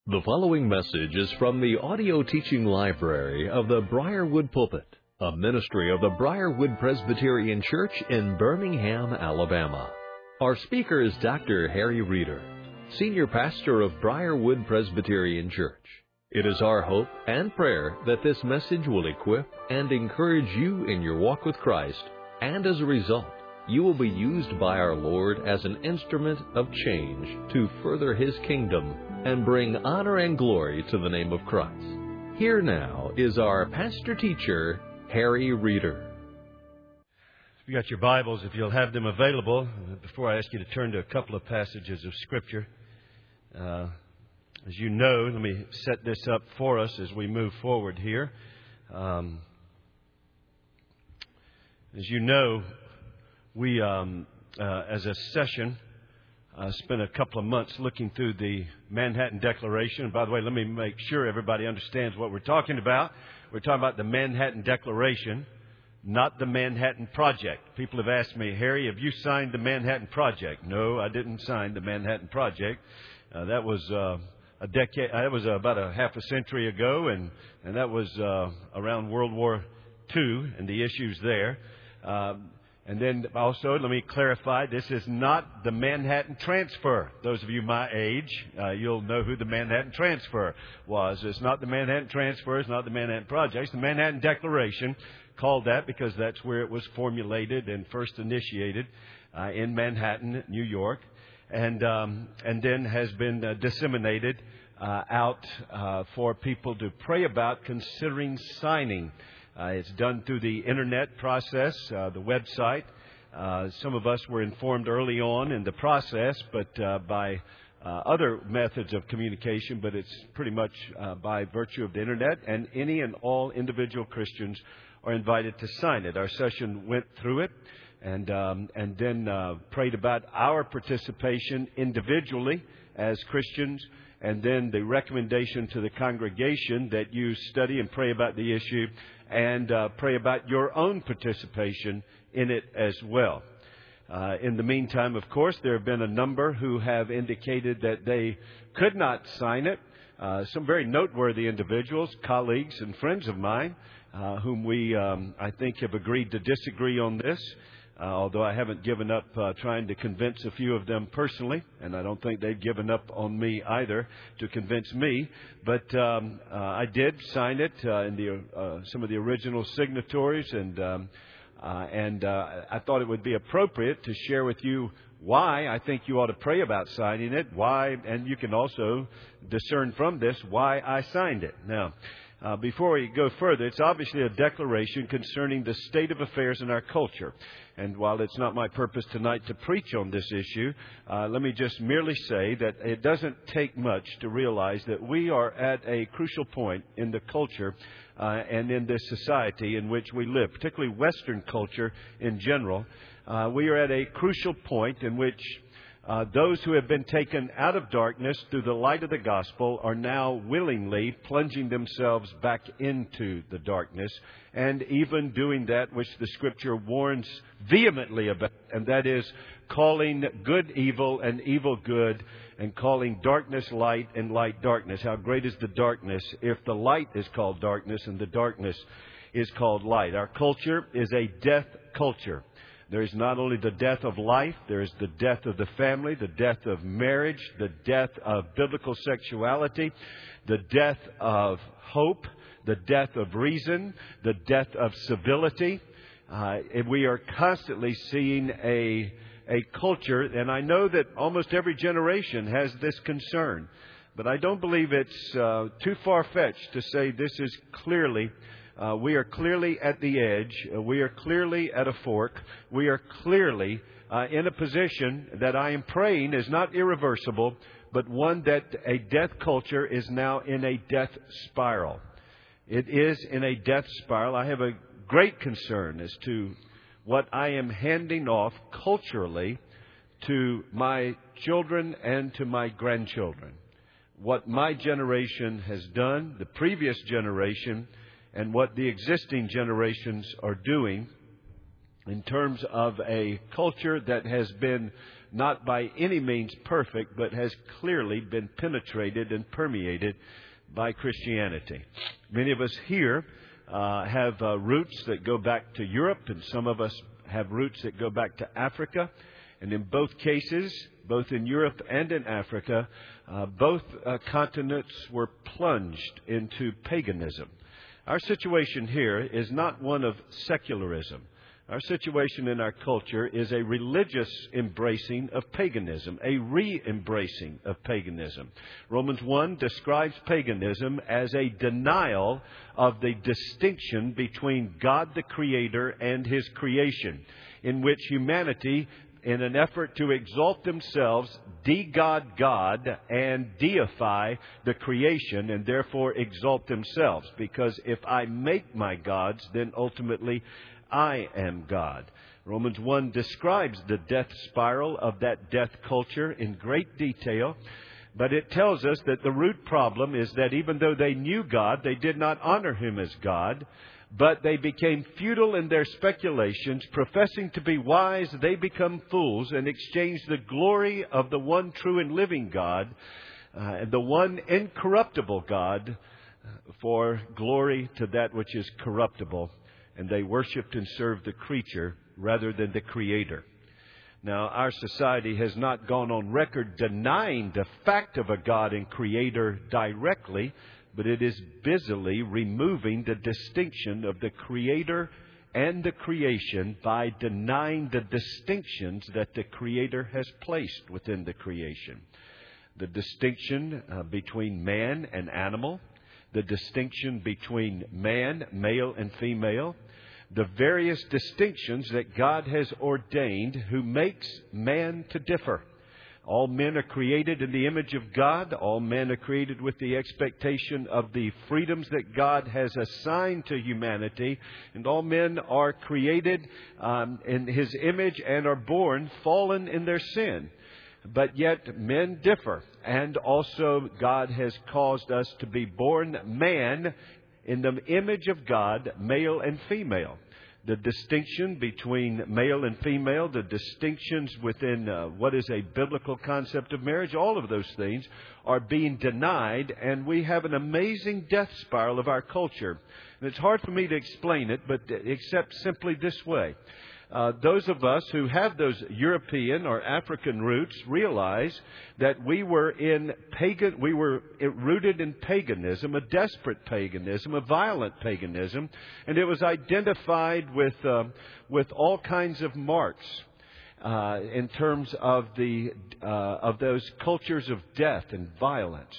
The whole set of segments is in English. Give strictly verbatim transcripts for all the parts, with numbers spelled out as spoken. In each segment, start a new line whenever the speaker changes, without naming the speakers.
The following message is from the audio teaching library of the Briarwood Pulpit, a ministry of the Briarwood Presbyterian Church in Birmingham, Alabama. Our speaker is Doctor Harry Reeder, Senior Pastor of Briarwood Presbyterian Church. It is our hope and prayer that this message will equip and encourage you in your walk with Christ, and as a result, you will be used by our Lord as an instrument of change to further His kingdom and bring honor and glory to the name of Christ. Here now is our pastor-teacher, Harry Reeder.
If you got your Bibles, if you'll have them available, before I ask you to turn to a couple of passages of Scripture. Uh, as you know, let me set this up for us as we move forward here. Um, as you know, we, um, uh, as a session, I uh, spent a couple of months looking through the Manhattan Declaration. By the way, let me make sure everybody understands what we're talking about. We're talking about the Manhattan Declaration, not the Manhattan Project. People have asked me, Harry, have you signed the Manhattan Project? No, I didn't sign the Manhattan Project. Uh, that was uh, a decade. That was uh, about a half a century ago, and and that was uh, around World War Two and the issues there. Um, And then also, let me clarify, this is not the Manhattan Transfer. Those of you my age, uh, you'll know who the Manhattan Transfer was. It's not the Manhattan Transfer. It's not the Manhattan Project. It's the Manhattan Declaration, called that because that's where it was formulated and first initiated uh, in Manhattan, New York, and um, and then has been uh, disseminated uh, out uh, for people to pray about considering signing. Uh, it's done through the internet process, uh, the website. Uh, some of us were informed early on in the process, but uh, by uh, other methods of communication, but it's pretty much uh, by virtue of the internet, and any and all individual Christians are invited to sign it. Our session went through it and um, and then uh, prayed about our participation individually as Christians, and then the recommendation to the congregation that you study and pray about the issue and uh, pray about your own participation in it as well. Uh, in the meantime, of course, there have been a number who have indicated that they could not sign it. Uh, some very noteworthy individuals, colleagues and friends of mine, uh, whom we, um, I think, have agreed to disagree on this. Uh, although I haven't given up uh, trying to convince a few of them personally, and I don't think they've given up on me either to convince me. But um, uh, I did sign it uh, in the uh, some of the original signatories, and um, uh, and uh, I thought it would be appropriate to share with you why I think you ought to pray about signing it. Why, and you can also discern from this why I signed it. Now, Uh, before we go further, it's obviously a declaration concerning the state of affairs in our culture. And while it's not my purpose tonight to preach on this issue, uh, let me just merely say that it doesn't take much to realize that we are at a crucial point in the culture uh, and in this society in which we live, particularly Western culture in general. Uh, we are at a crucial point in which Uh, those who have been taken out of darkness through the light of the gospel are now willingly plunging themselves back into the darkness, and even doing that which the Scripture warns vehemently about, and that is calling good evil and evil good, and calling darkness light and light darkness. How great is the darkness if the light is called darkness and the darkness is called light. Our culture is a death culture. There is not only the death of life, there is the death of the family, the death of marriage, the death of biblical sexuality, the death of hope, the death of reason, the death of civility. Uh, and we are constantly seeing a, a culture, and I know that almost every generation has this concern, but I don't believe it's uh, too far-fetched to say this is clearly Uh, we are clearly at the edge. Uh, we are clearly at a fork. We are clearly uh, in a position that I am praying is not irreversible, but one that a death culture is now in a death spiral. It is in a death spiral. I have a great concern as to what I am handing off culturally to my children and to my grandchildren. What my generation has done, the previous generation, and what the existing generations are doing in terms of a culture that has been not by any means perfect, but has clearly been penetrated and permeated by Christianity. Many of us here uh, have uh, roots that go back to Europe, and some of us have roots that go back to Africa. And in both cases, both in Europe and in Africa, uh, both uh, continents were plunged into paganism. Our situation here is not one of secularism. Our situation in our culture is a religious embracing of paganism, a re-embracing of paganism. Romans one describes paganism as a denial of the distinction between God the Creator and His creation, in which humanity, in an effort to exalt themselves, de-God God and deify the creation and therefore exalt themselves. Because if I make my gods, then ultimately I am God. Romans one describes the death spiral of that death culture in great detail. But it tells us that the root problem is that even though they knew God, they did not honor Him as God. But they became futile in their speculations. Professing to be wise, they become fools and exchange the glory of the one true and living God, uh, the one incorruptible God, for glory to that which is corruptible. And they worshipped and served the creature rather than the Creator. Now, our society has not gone on record denying the fact of a God and Creator directly, but it is busily removing the distinction of the Creator and the creation by denying the distinctions that the Creator has placed within the creation. The distinction uh, between man and animal, the distinction between man, male and female, the various distinctions that God has ordained who makes man to differ. All men are created in the image of God. All men are created with the expectation of the freedoms that God has assigned to humanity. And all men are created um, in His image and are born fallen in their sin. But yet men differ. And also God has caused us to be born man in the image of God, male and female. The distinction between male and female, the distinctions within uh, what is a biblical concept of marriage, all of those things are being denied, and we have an amazing death spiral of our culture. And it's hard for me to explain it, but except simply this way. Uh, those of us who have those European or African roots realize that we were in pagan, we were rooted in paganism, a desperate paganism, a violent paganism, and it was identified with uh, with all kinds of marks uh, in terms of the uh, of those cultures of death and violence.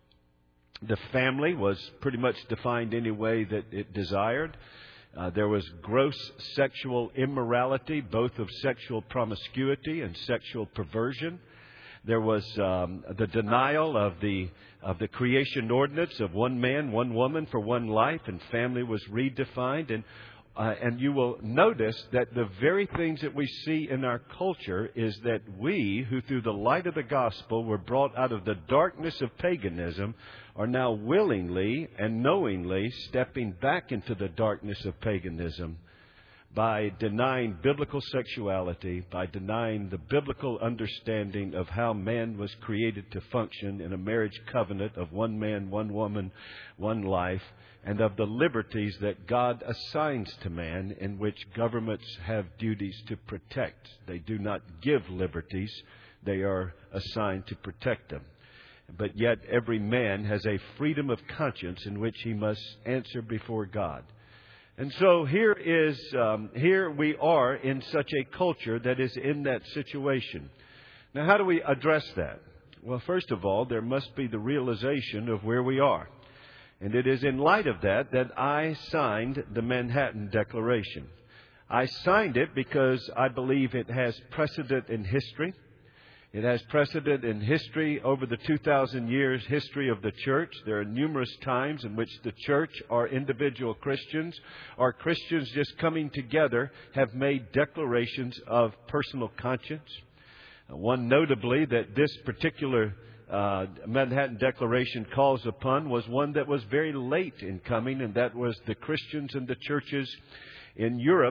The family was pretty much defined any way that it desired. Uh, there was gross sexual immorality, both of sexual promiscuity and sexual perversion. There was um, the denial of the of the creation ordinance of one man, one woman for one life, and family was redefined. And uh, and you will notice that the very things that we see in our culture is that we, who through the light of the gospel were brought out of the darkness of paganism, are now willingly and knowingly stepping back into the darkness of paganism by denying biblical sexuality, by denying the biblical understanding of how man was created to function in a marriage covenant of one man, one woman, one life, and of the liberties that God assigns to man, in which governments have duties to protect. They do not give liberties, they are assigned to protect them. But yet every man has a freedom of conscience in which he must answer before God. And so here is, um, here we are in such a culture that is in that situation. Now, how do we address that? Well, first of all, there must be the realization of where we are. And it is in light of that that I signed the Manhattan Declaration. I signed it because I believe it has precedent in history. It has precedent in history over the two thousand years history of the church. There are numerous times in which the church or individual Christians or Christians just coming together have made declarations of personal conscience. One notably that this particular uh, Manhattan Declaration calls upon was one that was very late in coming, and that was the Christians and the churches in Europe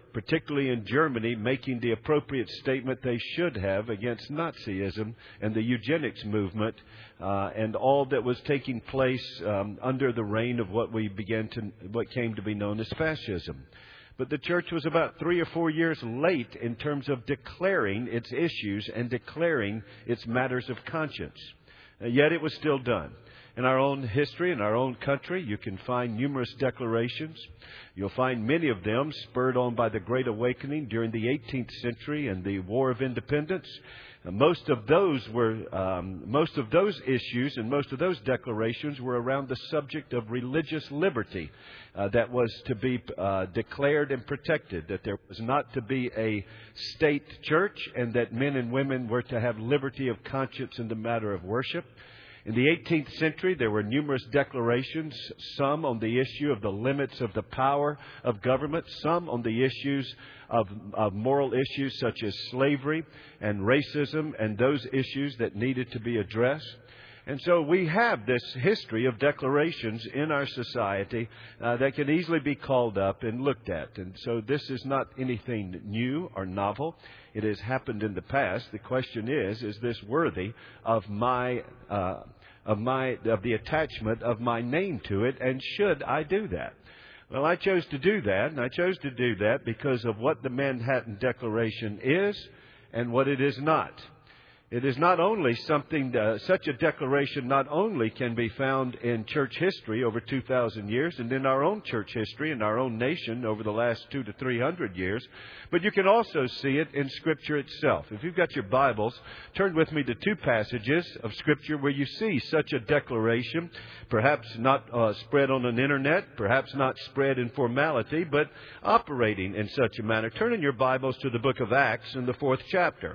particularly in Germany, making the appropriate statement they should have against Nazism and the eugenics movement uh, and all that was taking place um, under the reign of what we began to, what came to be known as fascism. But the church was about three or four years late in terms of declaring its issues and declaring its matters of conscience. Uh, yet it was still done. In our own history, in our own country, you can find numerous declarations. You'll find many of them spurred on by the Great Awakening during the eighteenth century and the War of Independence. Uh, most of those were, um, most of those issues and most of those declarations were around the subject of religious liberty uh, that was to be uh, declared and protected, that there was not to be a state church and that men and women were to have liberty of conscience in the matter of worship. In the eighteenth century, there were numerous declarations, some on the issue of the limits of the power of government, some on the issues of, of moral issues such as slavery and racism and those issues that needed to be addressed. And so we have this history of declarations in our society uh, that can easily be called up and looked at. And so this is not anything new or novel. It has happened in the past. The question is, is this worthy of my, uh, of my, of the attachment of my name to it? And should I do that? Well, I chose to do that, and I chose to do that because of what the Manhattan Declaration is and what it is not. It is not only something, uh, such a declaration not only can be found in church history over two thousand years and in our own church history in our own nation over the last two to three hundred years, but you can also see it in Scripture itself. If you've got your Bibles, turn with me to two passages of Scripture where you see such a declaration, perhaps not uh, spread on an internet, perhaps not spread in formality, but operating in such a manner. Turn in your Bibles to the book of Acts in the fourth chapter.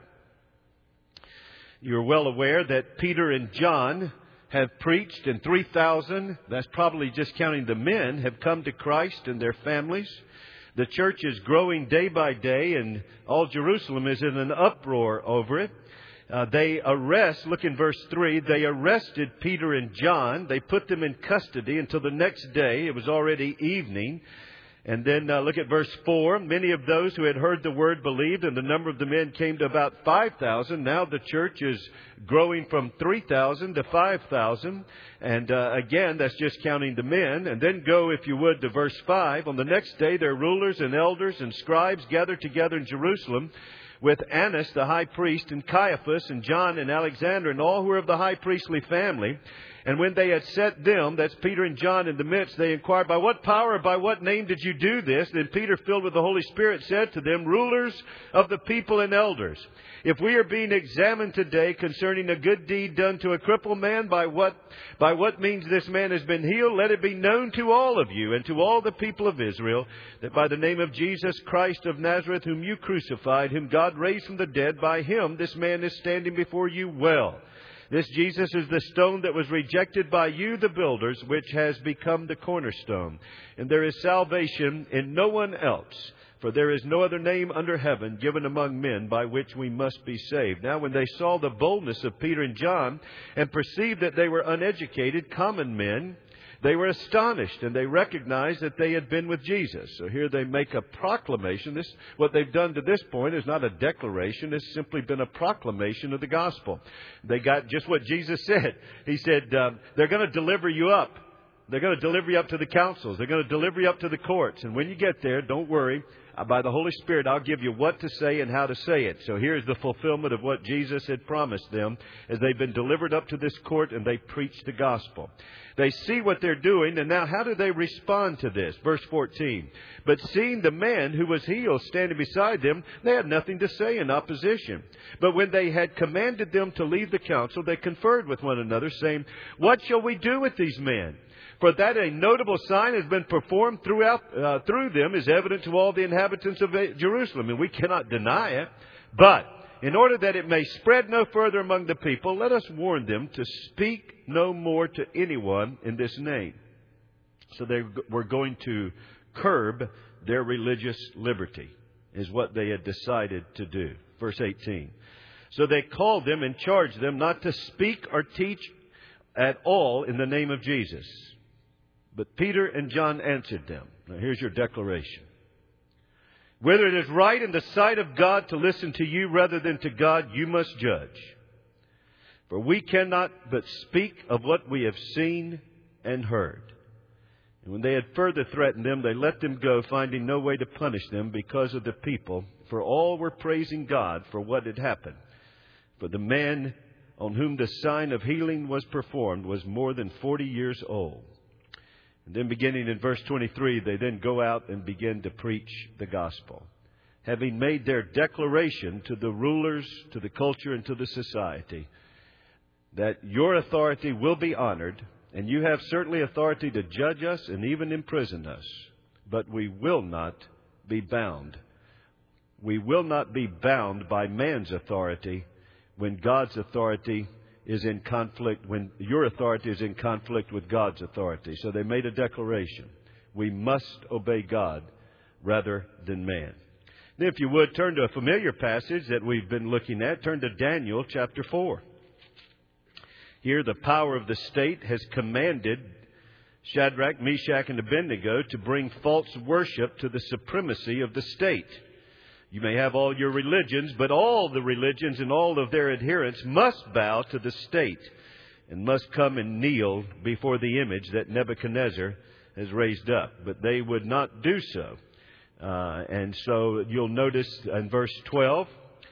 You're well aware that Peter and John have preached, and three thousand, that's probably just counting the men, have come to Christ and their families. The church is growing day by day, and all Jerusalem is in an uproar over it. Uh, they arrest, look in verse three, they arrested Peter and John. They put them in custody until the next day. It was already evening. And then uh, look at verse four. Many of those who had heard the word believed, and the number of the men came to about five thousand. Now the church is growing from three thousand to five thousand. And uh, again, that's just counting the men. And then go, if you would, to verse five. On the next day, their rulers and elders and scribes gathered together in Jerusalem with Annas the high priest and Caiaphas and John and Alexander and all who were of the high priestly family. And when they had set them, that's Peter and John, in the midst, they inquired, by what power or by what name did you do this? Then Peter, filled with the Holy Spirit, said to them, rulers of the people and elders, if we are being examined today concerning a good deed done to a crippled man, by what, by what means this man has been healed, let it be known to all of you and to all the people of Israel that by the name of Jesus Christ of Nazareth, whom you crucified, whom God raised from the dead, by him this man is standing before you well. This Jesus is the stone that was rejected by you, the builders, which has become the cornerstone. And there is salvation in no one else, for there is no other name under heaven given among men by which we must be saved. Now when they saw the boldness of Peter and John and perceived that they were uneducated, common men, they were astonished, and they recognized that they had been with Jesus. So here they make a proclamation. This, what they've done to this point is not a declaration. It's simply been a proclamation of the gospel. They got just what Jesus said. He said, um, they're going to deliver you up. They're going to deliver you up to the councils. They're going to deliver you up to the courts. And when you get there, don't worry. By the Holy Spirit, I'll give you what to say and how to say it. So here's the fulfillment of what Jesus had promised them as they've been delivered up to this court and they preach the gospel. They see what they're doing, and now how do they respond to this? Verse fourteen. But seeing the man who was healed standing beside them, they had nothing to say in opposition. But when they had commanded them to leave the council, they conferred with one another, saying, what shall we do with these men? For that a notable sign has been performed throughout uh, through them is evident to all the inhabitants of Jerusalem, and we cannot deny it. But in order that it may spread no further among the people, let us warn them to speak no more to anyone in this name. So they were going to curb their religious liberty, is what they had decided to do. Verse eighteen. So they called them and charged them not to speak or teach at all in the name of Jesus. But Peter and John answered them. Now here's your declaration. Whether it is right in the sight of God to listen to you rather than to God, you must judge. For we cannot but speak of what we have seen and heard. And when they had further threatened them, they let them go, finding no way to punish them because of the people. For all were praising God for what had happened. For the man on whom the sign of healing was performed was more than forty years old. And then beginning in verse twenty-three, they then go out and begin to preach the gospel, having made their declaration to the rulers, to the culture, and to the society, that your authority will be honored, and you have certainly authority to judge us and even imprison us, but we will not be bound. We will not be bound by man's authority when God's authority is in conflict, when your authority is in conflict with God's authority. So they made a declaration. We must obey God rather than man. Then if you would, turn to a familiar passage that we've been looking at. Turn to Daniel chapter four. Here the power of the state has commanded Shadrach, Meshach, and Abednego to bring false worship to the supremacy of the state. You may have all your religions, but all the religions and all of their adherents must bow to the state and must come and kneel before the image that Nebuchadnezzar has raised up. But they would not do so. Uh, and so you'll notice in verse twelve,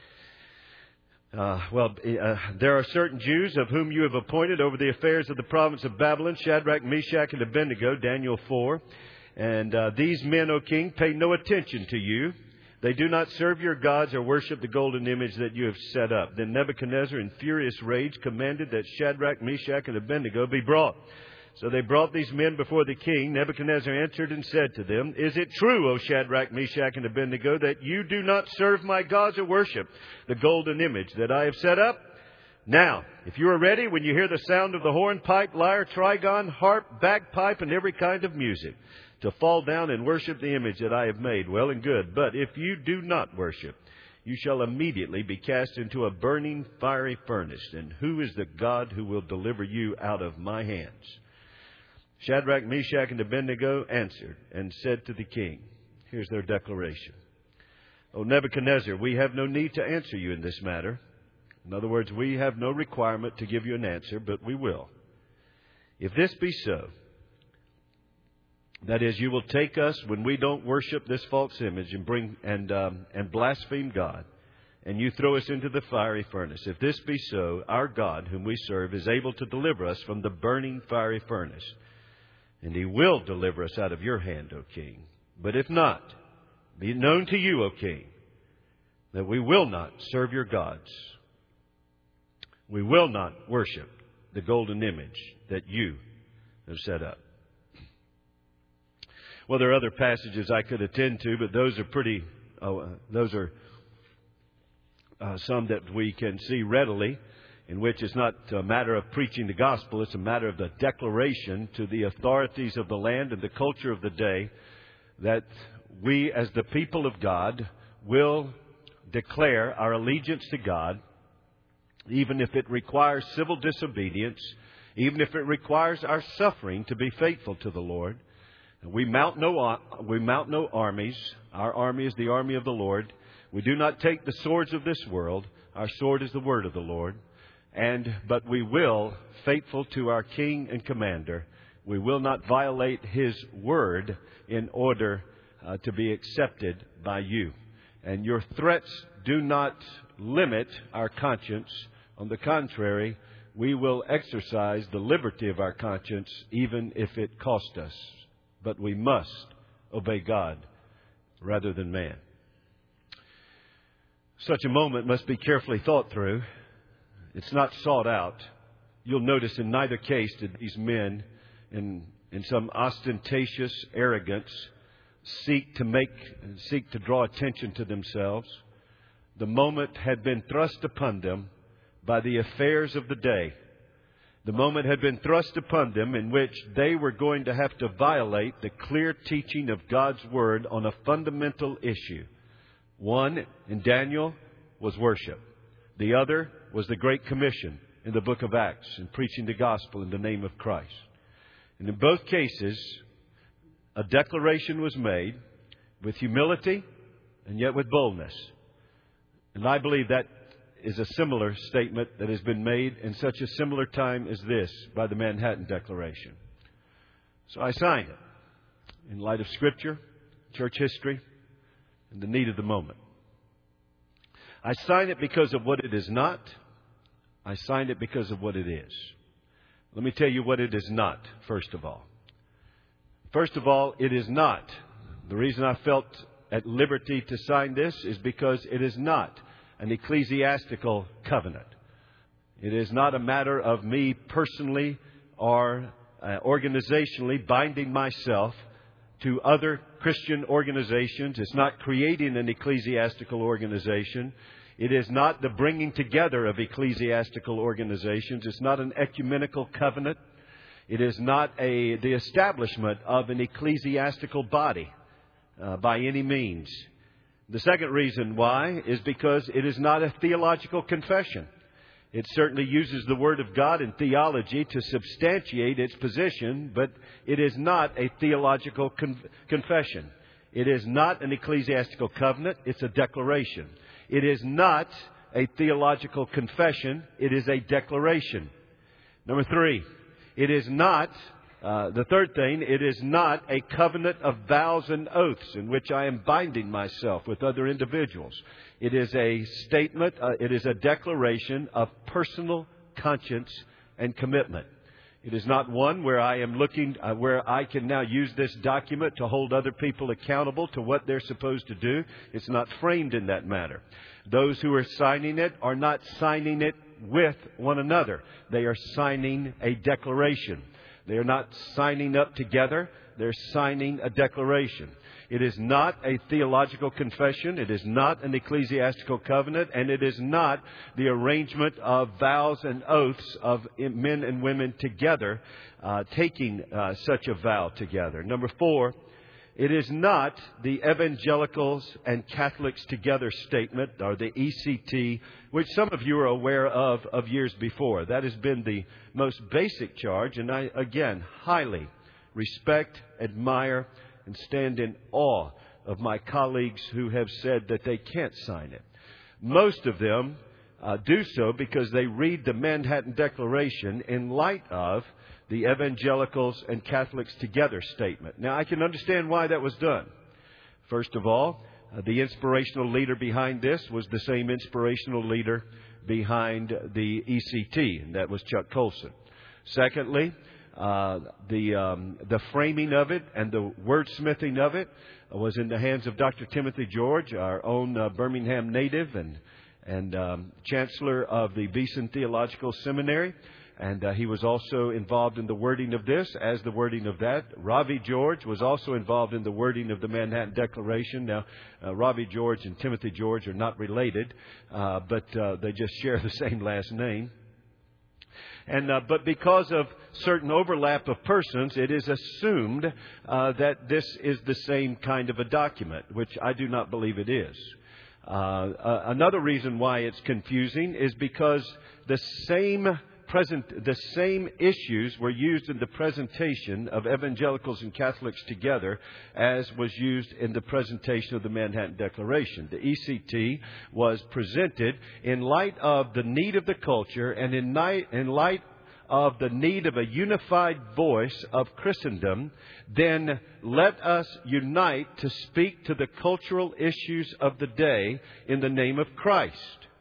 Uh, well, uh, there are certain Jews of whom you have appointed over the affairs of the province of Babylon, Shadrach, Meshach, and Abednego, Daniel four. And uh, these men, O king, pay no attention to you. They do not serve your gods or worship the golden image that you have set up. Then Nebuchadnezzar, in furious rage, commanded that Shadrach, Meshach, and Abednego be brought. So they brought these men before the king. Nebuchadnezzar answered and said to them, Is it true, O Shadrach, Meshach, and Abednego, that you do not serve my gods or worship the golden image that I have set up? Now, if you are ready, when you hear the sound of the horn, pipe, lyre, trigon, harp, bagpipe, and every kind of music, to fall down and worship the image that I have made, well and good. But if you do not worship, you shall immediately be cast into a burning fiery furnace. And who is the God who will deliver you out of my hands? Shadrach, Meshach, and Abednego answered and said to the king, here's their declaration. O Nebuchadnezzar, we have no need to answer you in this matter. In other words, we have no requirement to give you an answer, but we will. If this be so, that is, you will take us when we don't worship this false image and bring and um, and blaspheme God, and you throw us into the fiery furnace. If this be so, our God, whom we serve, is able to deliver us from the burning fiery furnace. And He will deliver us out of your hand, O king. But if not, be it known to you, O king, that we will not serve your gods. We will not worship the golden image that you have set up. Well, there are other passages I could attend to, but those are pretty, uh, those are uh, some that we can see readily, in which it's not a matter of preaching the gospel, it's a matter of the declaration to the authorities of the land and the culture of the day that we, as the people of God, will declare our allegiance to God, even if it requires civil disobedience, even if it requires our suffering to be faithful to the Lord. We mount no we mount no armies. Our army is the army of the Lord. We do not take the swords of this world. Our sword is the word of the Lord. And but we will, faithful to our King and Commander, we will not violate His word in order uh, to be accepted by you. And your threats do not limit our conscience. On the contrary, we will exercise the liberty of our conscience, even if it cost us. But we must obey God rather than man. Such a moment must be carefully thought through. It's not sought out. You'll notice in neither case did these men, in, in some ostentatious arrogance, seek to make, seek to draw attention to themselves. The moment had been thrust upon them by the affairs of the day. The moment had been thrust upon them in which they were going to have to violate the clear teaching of God's Word on a fundamental issue. One, in Daniel, was worship. The other was the Great Commission in the book of Acts and preaching the gospel in the name of Christ. And in both cases, a declaration was made with humility and yet with boldness. And I believe that is a similar statement that has been made in such a similar time as this by the Manhattan Declaration. So I signed it in light of Scripture, church history, and the need of the moment. I signed it because of what it is not. I signed it because of what it is. Let me tell you what it is not, first of all. First of all, it is not. The reason I felt at liberty to sign this is because it is not an ecclesiastical covenant. It is not a matter of me personally or uh, organizationally binding myself to other Christian organizations. It's not creating an ecclesiastical organization. It is not the bringing together of ecclesiastical organizations. It's not an ecumenical covenant. It is not a the establishment of an ecclesiastical body uh, by any means. The second reason why is because it is not a theological confession. It certainly uses the Word of God and theology to substantiate its position, but it is not a theological con- confession. It is not an ecclesiastical covenant. It's a declaration. It is not a theological confession. It is a declaration. Number three, it is not, uh, the third thing, it is not a covenant of vows and oaths in which I am binding myself with other individuals. It is a statement, uh, it is a declaration of personal conscience and commitment. It is not one where I am looking, uh, where I can now use this document to hold other people accountable to what they're supposed to do. It's not framed in that manner. Those who are signing it are not signing it with one another. They are signing a declaration. They are not signing up together. They're signing a declaration. It is not a theological confession. It is not an ecclesiastical covenant. And it is not the arrangement of vows and oaths of men and women together, uh, taking uh, such a vow together. Number four, it is not the Evangelicals and Catholics Together statement, or the E C T, which some of you are aware of of years before. That has been the most basic charge, and I, again, highly respect, admire, and stand in awe of my colleagues who have said that they can't sign it. Most of them uh, do so because they read the Manhattan Declaration in light of the Evangelicals and Catholics Together statement. Now, I can understand why that was done. First of all, uh, the inspirational leader behind this was the same inspirational leader behind the E C T, and that was Chuck Colson. Secondly, uh, the um, the framing of it and the wordsmithing of it was in the hands of Doctor Timothy George, our own uh, Birmingham native and and um, Chancellor of the Beeson Theological Seminary. And uh, he was also involved in the wording of this, as the wording of that. Ravi George was also involved in the wording of the Manhattan Declaration. Now, uh, Ravi George and Timothy George are not related, uh, but uh, they just share the same last name. And uh, but because of certain overlap of persons, it is assumed uh, that this is the same kind of a document, which I do not believe it is. Uh, uh, another reason why it's confusing is because the same Present, the same issues were used in the presentation of Evangelicals and Catholics Together as was used in the presentation of the Manhattan Declaration. The E C T was presented in light of the need of the culture and in, night, in light of the need of a unified voice of Christendom. Then let us unite to speak to the cultural issues of the day in the name of Christ.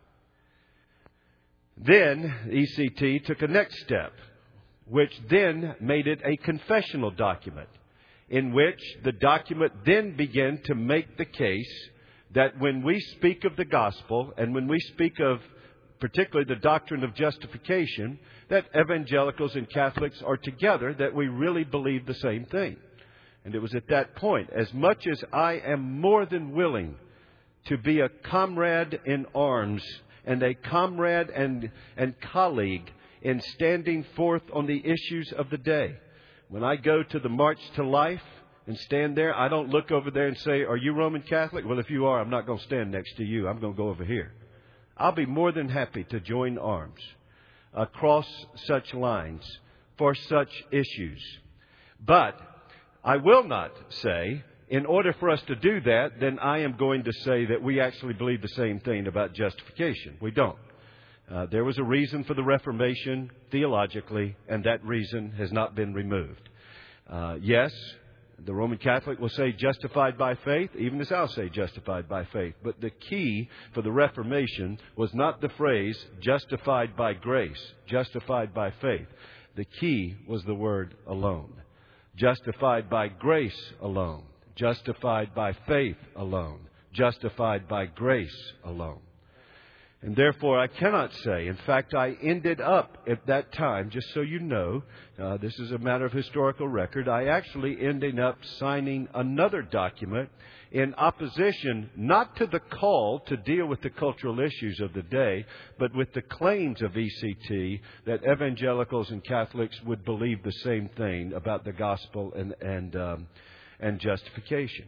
Then E C T took a next step, which then made it a confessional document, in which the document then began to make the case that when we speak of the gospel and when we speak of particularly the doctrine of justification, that evangelicals and Catholics are together, that we really believe the same thing. And it was at that point, as much as I am more than willing to be a comrade in arms and a comrade and, and colleague in standing forth on the issues of the day. When I go to the March to Life and stand there, I don't look over there and say, are you Roman Catholic? Well, if you are, I'm not going to stand next to you. I'm going to go over here. I'll be more than happy to join arms across such lines for such issues. But I will not say in order for us to do that, then I am going to say that we actually believe the same thing about justification. We don't. Uh, there was a reason for the Reformation theologically, and that reason has not been removed. Uh, yes, the Roman Catholic will say justified by faith, even as I'll say justified by faith. But the key for the Reformation was not the phrase justified by grace, justified by faith. The key was the word alone. Justified by grace alone. Justified by faith alone. Justified by grace alone. And therefore, I cannot say. In fact, I ended up at that time, just so you know, uh, this is a matter of historical record, I actually ended up signing another document in opposition not to the call to deal with the cultural issues of the day, but with the claims of E C T that evangelicals and Catholics would believe the same thing about the gospel and, and, um, and justification.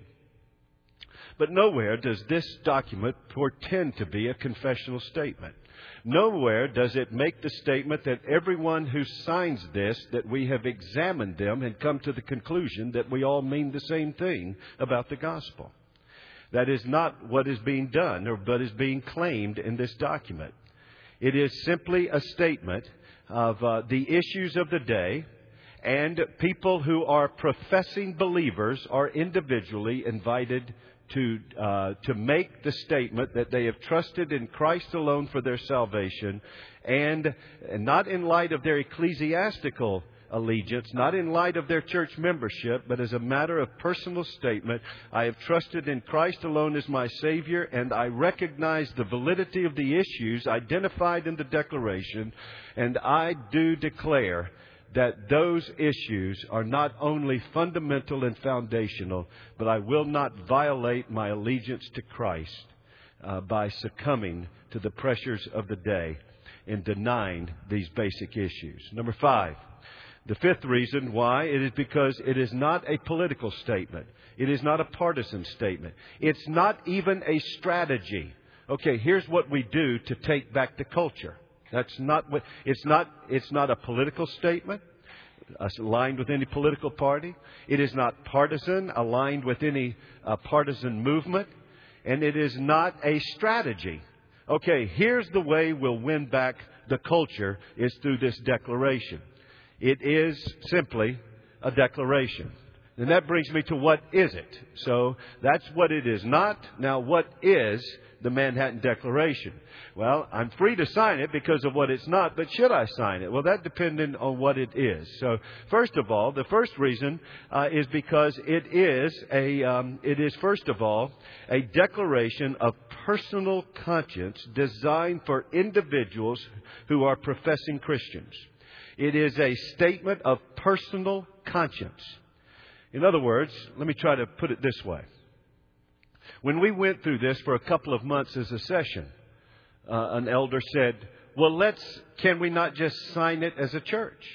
But nowhere does this document portend to be a confessional statement. Nowhere does it make the statement that everyone who signs this, that we have examined them and come to the conclusion that we all mean the same thing about the gospel. That is not what is being done or what is being claimed in this document. It is simply a statement of uh, the issues of the day, and people who are professing believers are individually invited to uh, to make the statement that they have trusted in Christ alone for their salvation, and, and not in light of their ecclesiastical allegiance, not in light of their church membership, but as a matter of personal statement. I have trusted in Christ alone as my Savior, and I recognize the validity of the issues identified in the declaration, and I do declare that those issues are not only fundamental and foundational, but I will not violate my allegiance to Christ uh, by succumbing to the pressures of the day and denying these basic issues. Number five, the fifth reason why, it is because it is not a political statement. It is not a partisan statement. It's not even a strategy. Okay, here's what we do to take back the culture. That's not what, it's not, it's not a political statement aligned with any political party. It is not partisan, aligned with any uh, partisan movement. And it is not a strategy. Okay, here's the way we'll win back the culture, is through this declaration. It is simply a declaration. And that brings me to what is it? So that's what it is not. Now, what is the Manhattan Declaration? Well, I'm free to sign it because of what it's not, but should I sign it? Well, that depends on what it is. So, first of all, the first reason uh, is because it is a, um, it is first of all a declaration of personal conscience designed for individuals who are professing Christians. It is a statement of personal conscience. In other words, let me try to put it this way. When we went through this for a couple of months as a session, uh, an elder said, well, let's, can we not just sign it as a church?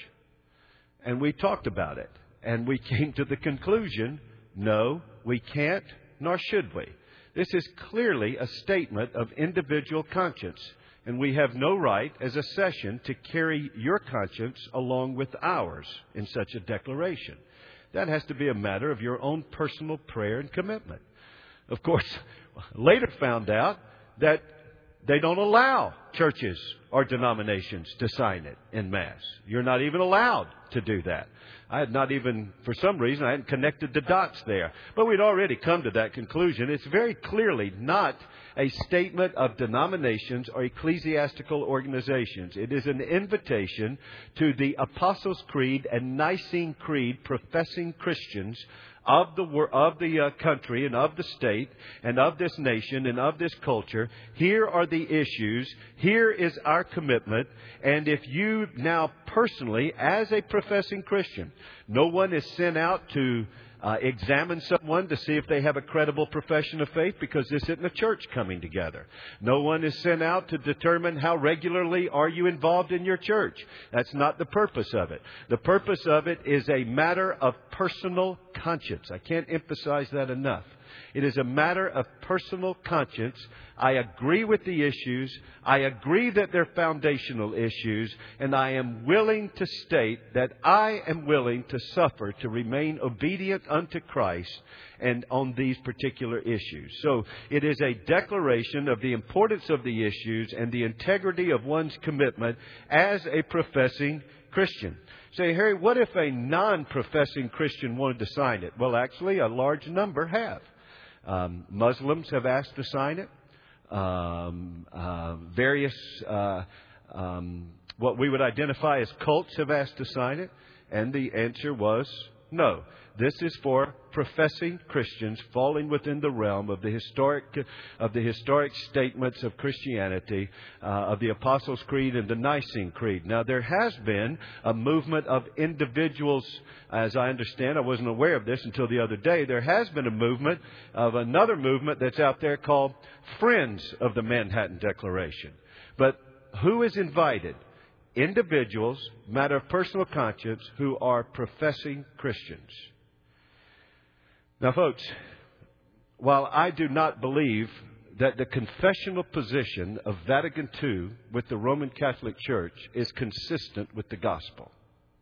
And we talked about it. And we came to the conclusion, no, we can't, nor should we. This is clearly a statement of individual conscience. And we have no right as a session to carry your conscience along with ours in such a declaration. That has to be a matter of your own personal prayer and commitment. Of course, later found out that they don't allow churches or denominations to sign it en masse. You're not even allowed to do that. I had not even, for some reason, I hadn't connected the dots there. But we'd already come to that conclusion. It's very clearly not a statement of denominations or ecclesiastical organizations. It is an invitation to the Apostles' Creed and Nicene Creed professing Christians of the of the uh, country and of the state and of this nation and of this culture. Here are the issues. Here is our commitment. And if you now personally, as a professing Christian, no one is sent out to uh, examine someone to see if they have a credible profession of faith, because this isn't a church coming together. No one is sent out to determine how regularly are you involved in your church. That's not the purpose of it. The purpose of it is a matter of personal conscience. I can't emphasize that enough. It is a matter of personal conscience. I agree with the issues. I agree that they're foundational issues. And I am willing to state that I am willing to suffer to remain obedient unto Christ and on these particular issues. So it is a declaration of the importance of the issues and the integrity of one's commitment as a professing Christian. Say, Harry, what if a non-professing Christian wanted to sign it? Well, actually, a large number have. Um, Muslims have asked to sign it. Um, uh, various, uh, um, what we would identify as cults have asked to sign it. And the answer was no. This is for professing Christians falling within the realm of the historic of the historic statements of Christianity, uh, of the Apostles' Creed and the Nicene Creed. Now, there has been a movement of individuals, as I understand. I wasn't aware of this until the other day. There has been a movement of another movement that's out there called Friends of the Manhattan Declaration. But who is invited? Individuals, matter of personal conscience, who are professing Christians. Now, folks, while I do not believe that the confessional position of Vatican Two with the Roman Catholic Church is consistent with the gospel,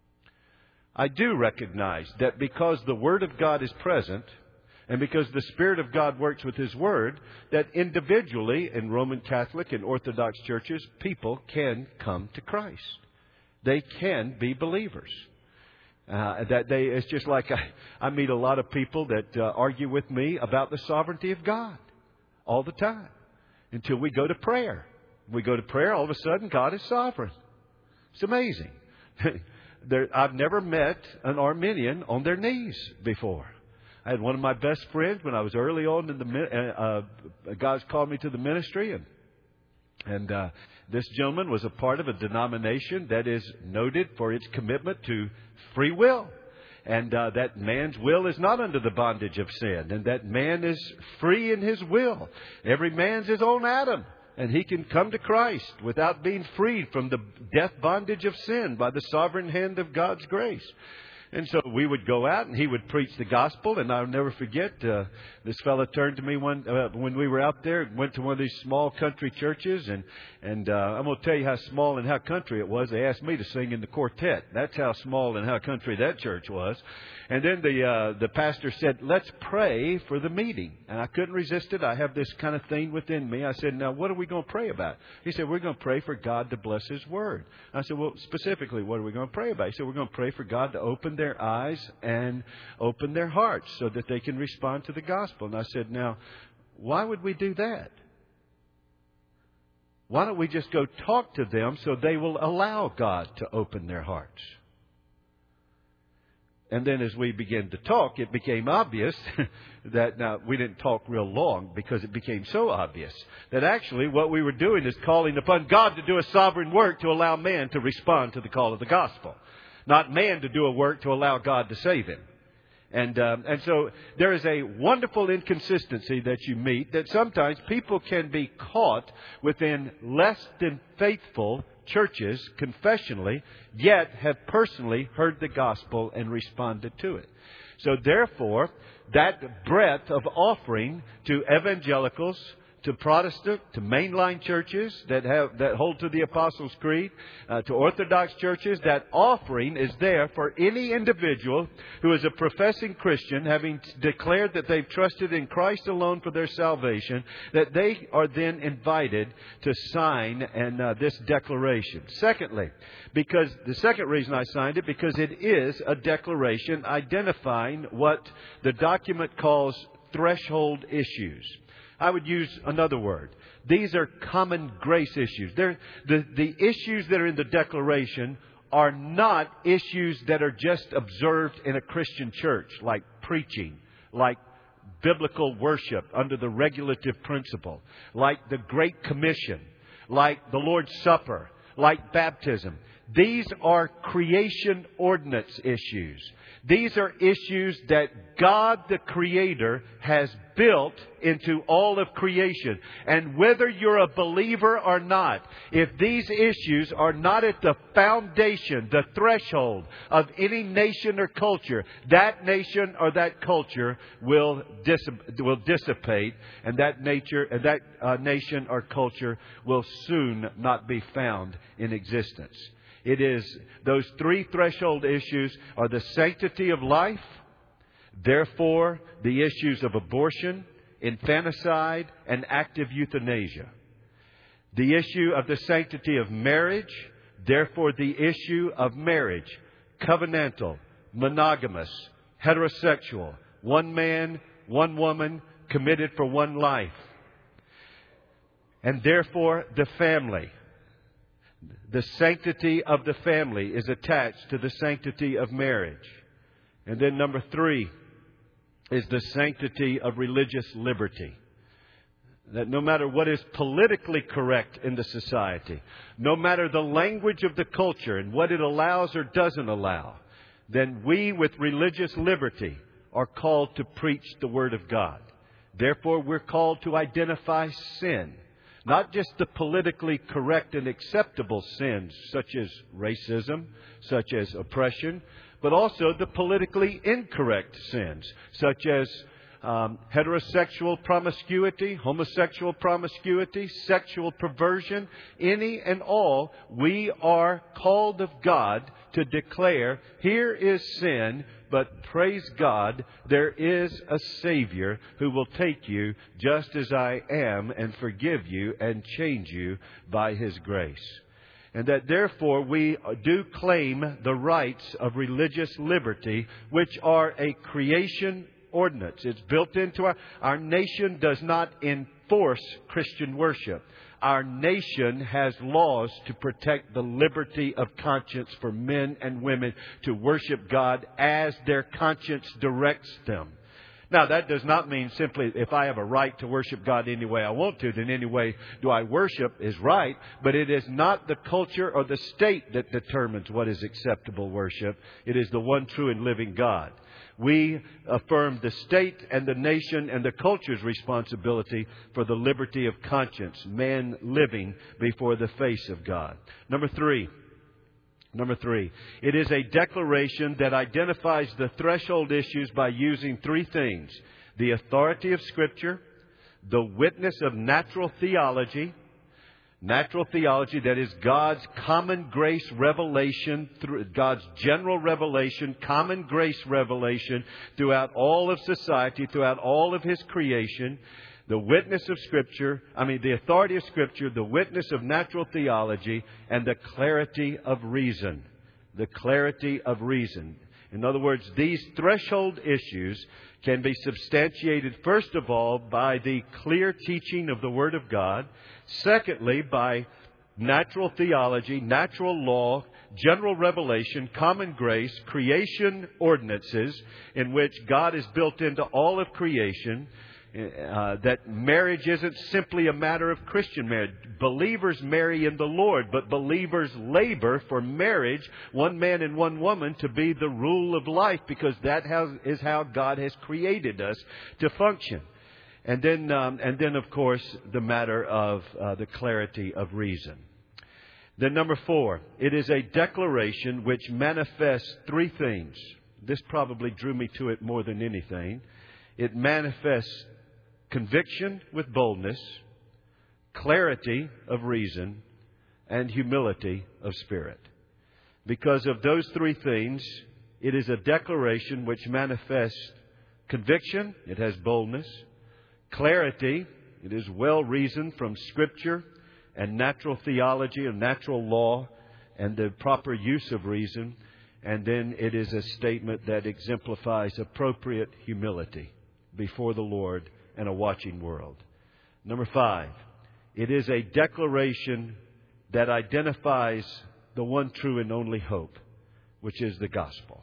I do recognize that because the Word of God is present and because the Spirit of God works with His Word, that individually in Roman Catholic and Orthodox churches, people can come to Christ. They can be believers. Uh, that they, it's just like I, I meet a lot of people that uh, argue with me about the sovereignty of God all the time until we go to prayer. We go to prayer, all of a sudden God is sovereign. It's amazing. there, I've never met an Arminian on their knees before. I had one of my best friends when I was early on in the uh, God's called me to the ministry, and and uh, this gentleman was a part of a denomination that is noted for its commitment to free will, and uh, that man's will is not under the bondage of sin, and that man is free in his will. Every man's his own Adam, and he can come to Christ without being freed from the death bondage of sin by the sovereign hand of God's grace. And so we would go out and he would preach the gospel. And I'll never forget, uh, this fellow turned to me one, uh, when we were out there, went to one of these small country churches. And, and, uh, I'm going to tell you how small and how country it was. They asked me to sing in the quartet. That's how small and how country that church was. And then the, uh, the pastor said, let's pray for the meeting. And I couldn't resist it. I have this kind of thing within me. I said, now what are we going to pray about? He said, we're going to pray for God to bless His Word. I said, well, specifically, what are we going to pray about? He said, we're going to pray for God to open their eyes and open their hearts so that they can respond to the gospel. And I said, now, why would we do that? Why don't we just go talk to them so they will allow God to open their hearts? And then as we began to talk, it became obvious that, now, we didn't talk real long because it became so obvious that actually what we were doing is calling upon God to do a sovereign work to allow man to respond to the call of the gospel. Not man to do a work to allow God to save him. And um, and so there is a wonderful inconsistency that you meet, that sometimes people can be caught within less than faithful churches confessionally, yet have personally heard the gospel and responded to it. So therefore, that breadth of offering to evangelicals, to Protestant, to mainline churches that have that hold to the Apostles' Creed, uh, to Orthodox churches, that offering is there for any individual who is a professing Christian, having declared that they've trusted in Christ alone for their salvation, that they are then invited to sign and uh, this declaration. Secondly, because the second reason I signed it, because it is a declaration identifying what the document calls threshold issues. I would use another word. These are common grace issues. They're, the, the issues that are in the declaration are not issues that are just observed in a Christian church, like preaching, like biblical worship under the regulative principle, like the Great Commission, like the Lord's Supper, like baptism. These are creation ordinance issues. These are issues that God the Creator has built into all of creation. And whether you're a believer or not, if these issues are not at the foundation, the threshold of any nation or culture, that nation or that culture will dissip- will dissipate, and that nature and that uh, nation or culture will soon not be found in existence. It is, those three threshold issues are the sanctity of life, therefore the issues of abortion, infanticide, and active euthanasia. The issue of the sanctity of marriage, therefore the issue of marriage, covenantal, monogamous, heterosexual, one man, one woman, committed for one life. And therefore the family. The sanctity of the family is attached to the sanctity of marriage. And then number three is the sanctity of religious liberty. That no matter what is politically correct in the society, no matter the language of the culture and what it allows or doesn't allow, then we with religious liberty are called to preach the Word of God. Therefore, we're called to identify sin. Not just the politically correct and acceptable sins, such as racism, such as oppression, but also the politically incorrect sins, such as um, heterosexual promiscuity, homosexual promiscuity, sexual perversion, any and all. We are called of God to declare, here is sin, but praise God, there is a Savior who will take you just as I am and forgive you and change you by His grace. And that therefore we do claim the rights of religious liberty, which are a creation ordinance. It's built into our... Our nation does not enforce Christian worship. Our nation has laws to protect the liberty of conscience for men and women to worship God as their conscience directs them. Now, that does not mean simply if I have a right to worship God any way I want to, then any way do I worship is right. But it is not the culture or the state that determines what is acceptable worship. It is the one true and living God. We affirm the state and the nation and the culture's responsibility for the liberty of conscience, man living before the face of God. Number three. Number three. It is a declaration that identifies the threshold issues by using three things: the authority of Scripture, the witness of natural theology, Natural theology, that is God's common grace revelation, through God's general revelation, common grace revelation throughout all of society, throughout all of His creation. The witness of Scripture, I mean the authority of Scripture, the witness of natural theology, and the clarity of reason. The clarity of reason. In other words, these threshold issues can be substantiated, first of all, by the clear teaching of the Word of God. Secondly, by natural theology, natural law, general revelation, common grace, creation ordinances, in which God is built into all of creation. Uh, that marriage isn't simply a matter of Christian marriage. Believers marry in the Lord, but believers labor for marriage, one man and one woman, to be the rule of life, because that has, is how God has created us to function. And then, um, and then, of course, the matter of uh, the clarity of reason. Then number four, it is a declaration which manifests three things. This probably drew me to it more than anything. It manifests conviction with boldness, clarity of reason, and humility of spirit. Because of those three things, it is a declaration which manifests conviction, it has boldness, clarity, it is well reasoned from Scripture and natural theology and natural law and the proper use of reason, and then it is a statement that exemplifies appropriate humility before the Lord and a watching world. Number five, it is a declaration that identifies the one true and only hope, which is the gospel.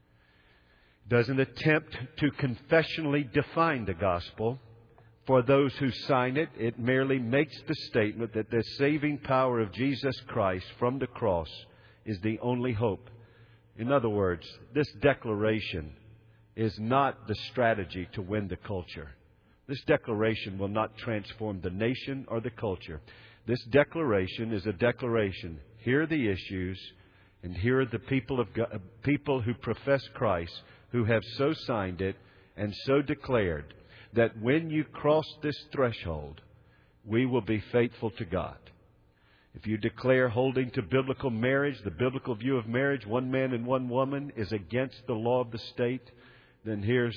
It doesn't attempt to confessionally define the gospel. For those who sign it, it merely makes the statement that the saving power of Jesus Christ from the cross is the only hope. In other words, this declaration is not the strategy to win the culture. This declaration will not transform the nation or the culture. This declaration is a declaration. Here are the issues, and here are the people of God, people who profess Christ, who have so signed it and so declared that when you cross this threshold, we will be faithful to God. If you declare holding to biblical marriage, the biblical view of marriage, one man and one woman, is against the law of the state, then here's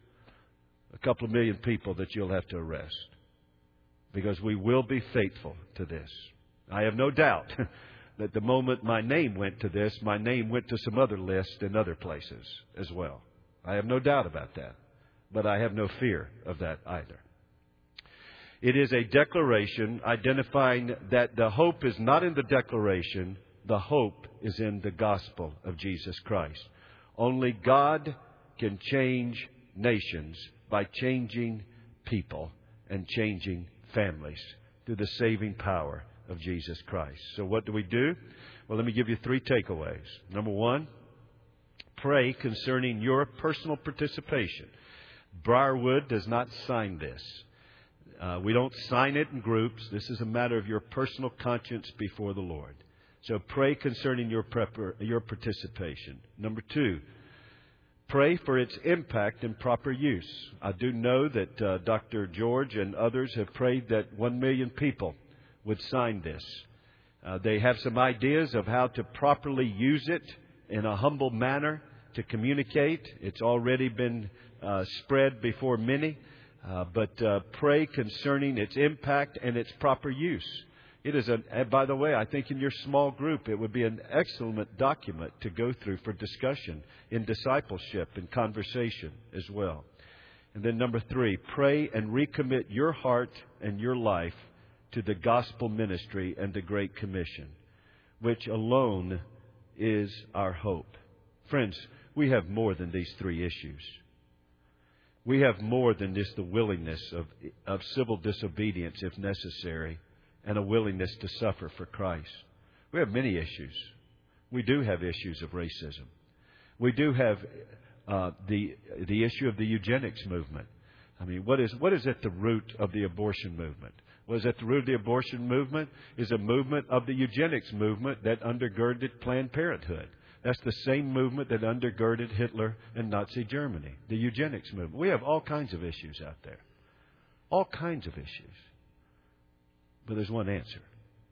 a couple of million people that you'll have to arrest. Because we will be faithful to this. I have no doubt that the moment my name went to this, my name went to some other list in other places as well. I have no doubt about that. But I have no fear of that either. It is a declaration identifying that the hope is not in the declaration. The hope is in the gospel of Jesus Christ. Only God can change nations by changing people and changing families through the saving power of Jesus Christ. So what do we do? Well, let me give you three takeaways. Number one, pray concerning your personal participation. Briarwood does not sign this. Uh, we don't sign it in groups. This is a matter of your personal conscience before the Lord. So pray concerning your prepar- your participation. Number two, pray for its impact and proper use. I do know that uh, Doctor George and others have prayed that one million people would sign this. Uh, they have some ideas of how to properly use it in a humble manner to communicate. It's already been uh, spread before many. Uh, but uh, pray concerning its impact and its proper use. It is, a, by the way, I think in your small group, it would be an excellent document to go through for discussion in discipleship and conversation as well. And then number three, pray and recommit your heart and your life to the gospel ministry and the Great Commission, which alone is our hope. Friends, we have more than these three issues. We have more than just the willingness of, of civil disobedience if necessary and a willingness to suffer for Christ. We have many issues. We do have issues of racism. We do have uh, the the issue of the eugenics movement. I mean, what is what is at the root of the abortion movement? What is at the root of the abortion movement is a movement of the eugenics movement that undergirded Planned Parenthood. That's the same movement that undergirded Hitler and Nazi Germany, the eugenics movement. We have all kinds of issues out there. All kinds of issues. But there's one answer.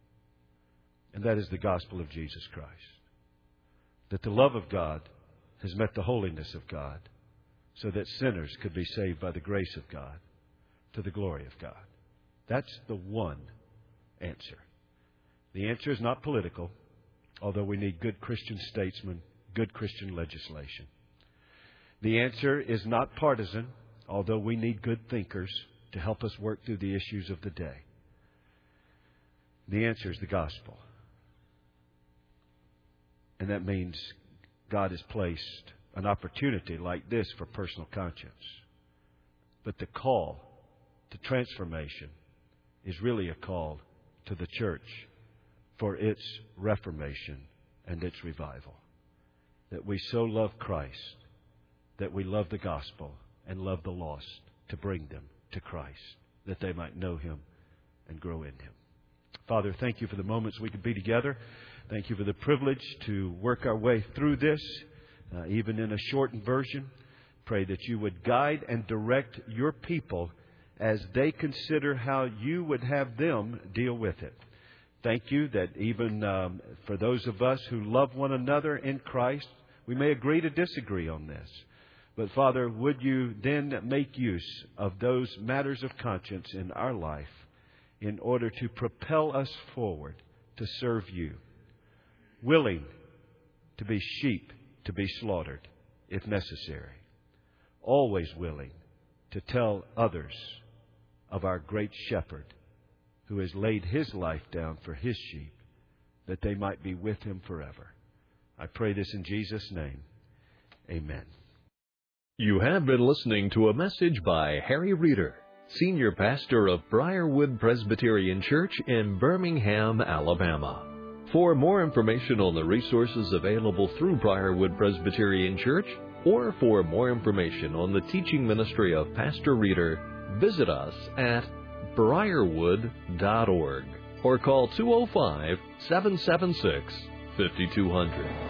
And that is the gospel of Jesus Christ. That the love of God has met the holiness of God so that sinners could be saved by the grace of God to the glory of God. That's the one answer. The answer is not political. Although we need good Christian statesmen, good Christian legislation. The answer is not partisan, although we need good thinkers to help us work through the issues of the day. The answer is the gospel. And that means God has placed an opportunity like this for personal conscience. But the call to transformation is really a call to the church for its reformation and its revival. That we so love Christ, that we love the gospel and love the lost to bring them to Christ, that they might know Him and grow in Him. Father, thank You for the moments we could be together. Thank You for the privilege to work our way through this, uh, even in a shortened version. Pray that You would guide and direct Your people as they consider how You would have them deal with it. Thank You that even um, for those of us who love one another in Christ, we may agree to disagree on this. But Father, would You then make use of those matters of conscience in our life in order to propel us forward to serve You, willing to be sheep to be slaughtered if necessary, always willing to tell others of our great shepherd who has laid His life down for His sheep, that they might be with Him forever. I pray this in Jesus' name. Amen.
You have been listening to a message by Harry Reeder, Senior Pastor of Briarwood Presbyterian Church in Birmingham, Alabama. For more information on the resources available through Briarwood Presbyterian Church, or for more information on the teaching ministry of Pastor Reeder, visit us at briarwood dot org or call two oh five, seven seven six, five two zero zero.